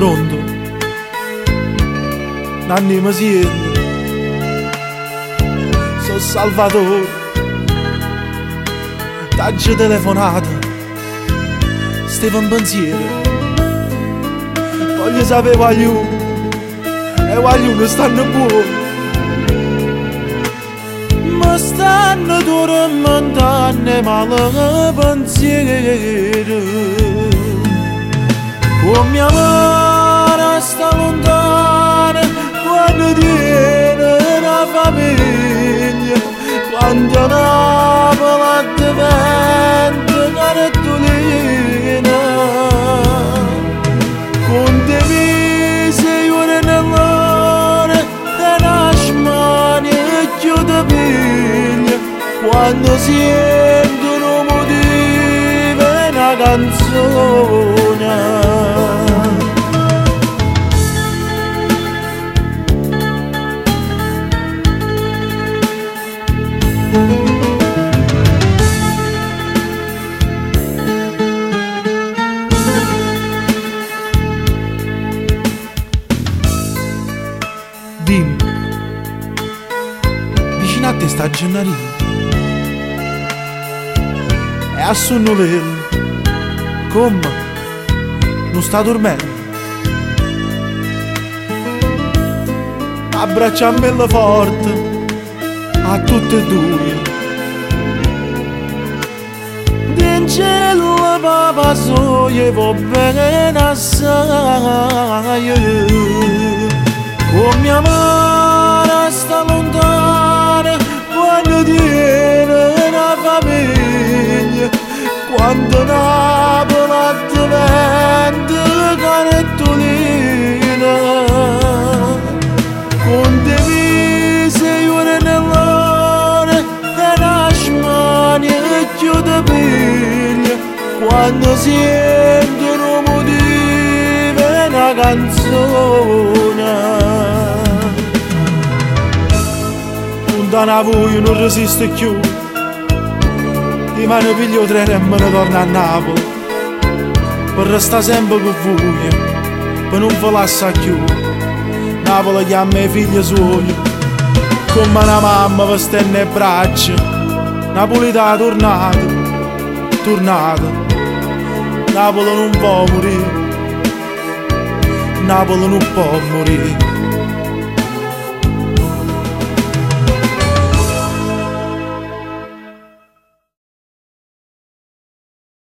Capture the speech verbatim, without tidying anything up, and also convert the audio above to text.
Pronto? Nanni mi siento. Sono Salvatore. T'aggi telefonato. Stavo in pensiero. Voglio sapere quagliuno. E quagliuno stanno buoni. Ma stanno tormentando male pensiero. Con mia mano sta lontana quando tiene una famiglia, quando Napoli diventa carettolina. Con te mise ore nell'ore e nascimani e chiude piglia, quando sentono motivi e una canzone. Dimmi, vicino a te sta Gennarino e a sonnolello. Come? Non sta dormendo? Abbracciamelo forte a tutte e due. D'ingelo papà soie va bene assai. Con mia mano sta lontana quando tiene una famiglia, quando Napoli diventa carettolina. Con te mise ore nell'ore e nascimani e chiude piglia, quando sentono motivi e una canzone. Lontana voi non resiste più, di mano piglio treno e me ne torno a Napoli, per restare sempre con voi, per non vi lasciare più. Napoli chiama i figli suoi, come una mamma per stenne e braccia. Napolità tornata, tornata, Napoli non può morire, Napoli non può morire.